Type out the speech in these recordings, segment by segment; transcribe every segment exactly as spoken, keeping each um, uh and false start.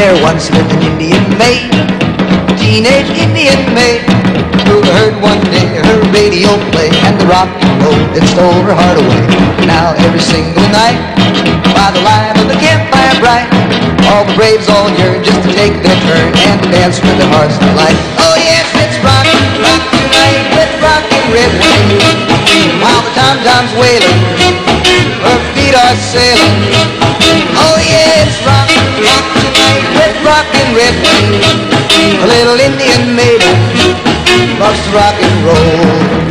There once lived an Indian maid, teenage Indian maid, who heard one day her radio play, and the rock and roll that stole her heart away. Now every single night, by the light of the campfire bright, all the braves all yearn just to take their turn and dance with their hearts delight. Oh yes, it's rock, rock tonight with rockin' red wings, while the tom-toms wailing, her feet are sailing. Oh yeah, it's rock, rock tonight with rockin' red wings. A little Indian maiden loves to rock and roll.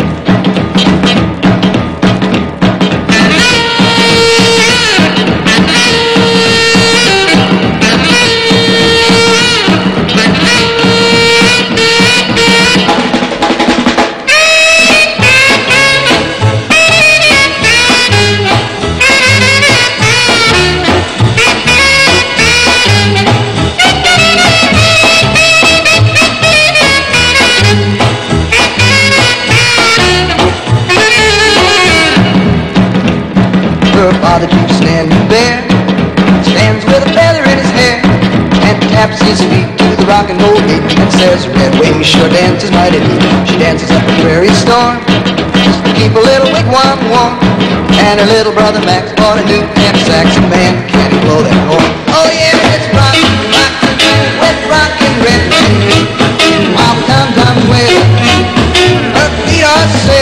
Her father keeps standing there, stands with a feather in his hair, and taps his feet to the rock and roll beat, and says, Red Wing sure dances mighty neat. She dances up a prairie storm, just to keep a little wigwam warm, and her little brother Max bought a new camp sax, and man, can he blow that horn. Oh yeah, it's rock, rock tonight with rockin' red wings, while the tom-toms wailing, her feet are sailing.